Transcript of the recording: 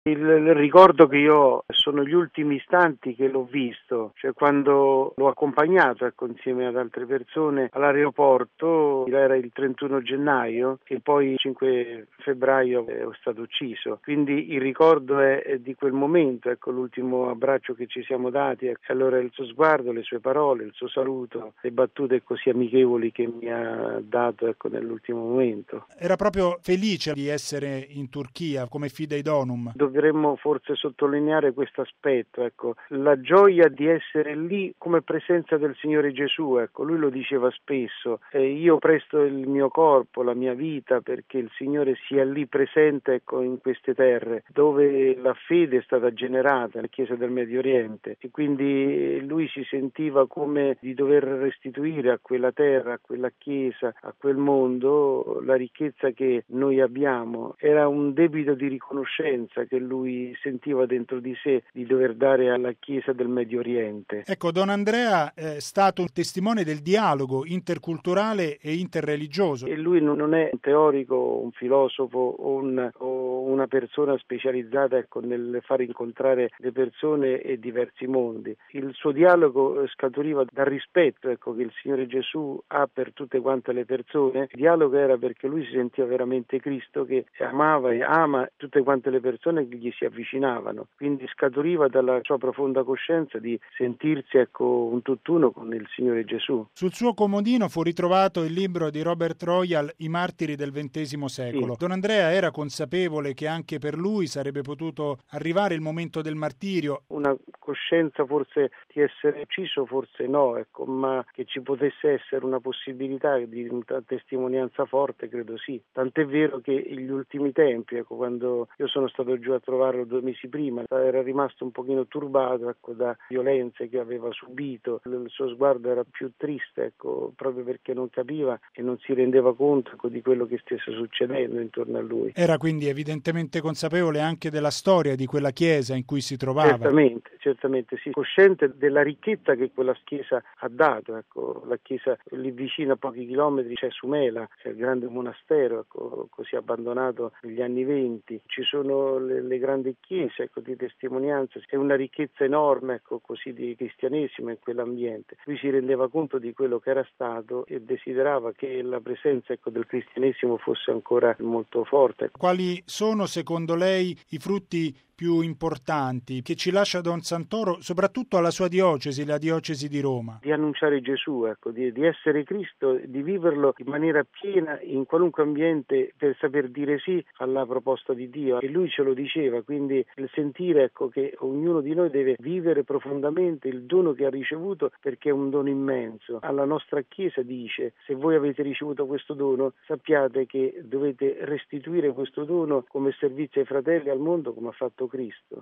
Il ricordo che io ho sono gli ultimi istanti che l'ho visto, cioè quando l'ho accompagnato, insieme ad altre persone all'aeroporto, era il 31 gennaio e poi il 5 febbraio è stato ucciso. Quindi il ricordo è di quel momento, l'ultimo abbraccio che ci siamo dati, e allora il suo sguardo, le sue parole, il suo saluto, le battute così amichevoli che mi ha dato, nell'ultimo momento. Era proprio felice di essere in Turchia come fidei donum. Dovremmo forse sottolineare questo aspetto, la gioia di essere lì come presenza del Signore Gesù, lui lo diceva spesso, io presto il mio corpo, la mia vita perché il Signore sia lì presente, in queste terre dove la fede è stata generata, la Chiesa del Medio Oriente, e quindi lui si sentiva come di dover restituire a quella terra, a quella Chiesa, a quel mondo la ricchezza che noi abbiamo. Era un debito di riconoscenza che lui sentiva dentro di sé di dover dare alla Chiesa del Medio Oriente. Ecco, Don Andrea è stato un testimone del dialogo interculturale e interreligioso. E lui non è un teorico, un filosofo o una persona specializzata nel far incontrare le persone e diversi mondi. Il suo dialogo scaturiva dal rispetto che il Signore Gesù ha per tutte quante le persone. Il dialogo era perché lui si sentiva veramente Cristo che amava e ama tutte quante le persone che gli si avvicinavano, quindi scaturiva dalla sua profonda coscienza di sentirsi un tutt'uno con il Signore Gesù. Sul suo comodino fu ritrovato il libro di Robert Royal, I martiri del XX secolo. Sì. Don Andrea era consapevole che anche per lui sarebbe potuto arrivare il momento del martirio. Una coscienza forse di essere ucciso, forse no, ma che ci potesse essere una possibilità di una testimonianza forte, credo sì. Tant'è vero che gli ultimi tempi, quando io sono stato giù a trovarlo 2 mesi prima, era rimasto un pochino turbato da violenze che aveva subito. Il suo sguardo era più triste, proprio perché non capiva e non si rendeva conto di quello che stesse succedendo intorno a lui. Era quindi evidentemente consapevole anche della storia di quella chiesa in cui si trovava. Certamente sì, cosciente della ricchezza che quella chiesa ha dato, la chiesa lì vicino a pochi chilometri c'è Sumela, c'è il grande monastero, così abbandonato negli anni '20, ci sono le grandi chiese, di testimonianza, è una ricchezza enorme, così di cristianesimo in quell'ambiente. Lui si rendeva conto di quello che era stato e desiderava che la presenza del cristianesimo fosse ancora molto forte. Quali sono secondo lei i frutti più importanti che ci lascia Don Santoro, soprattutto alla sua diocesi, la diocesi di Roma? Di annunciare Gesù, di essere Cristo, di viverlo in maniera piena in qualunque ambiente per saper dire sì alla proposta di Dio. E lui ce lo diceva, quindi il sentire che ognuno di noi deve vivere profondamente il dono che ha ricevuto perché è un dono immenso. Alla nostra Chiesa dice: se voi avete ricevuto questo dono, sappiate che dovete restituire questo dono come servizio ai fratelli e al mondo come ha fatto Cristo.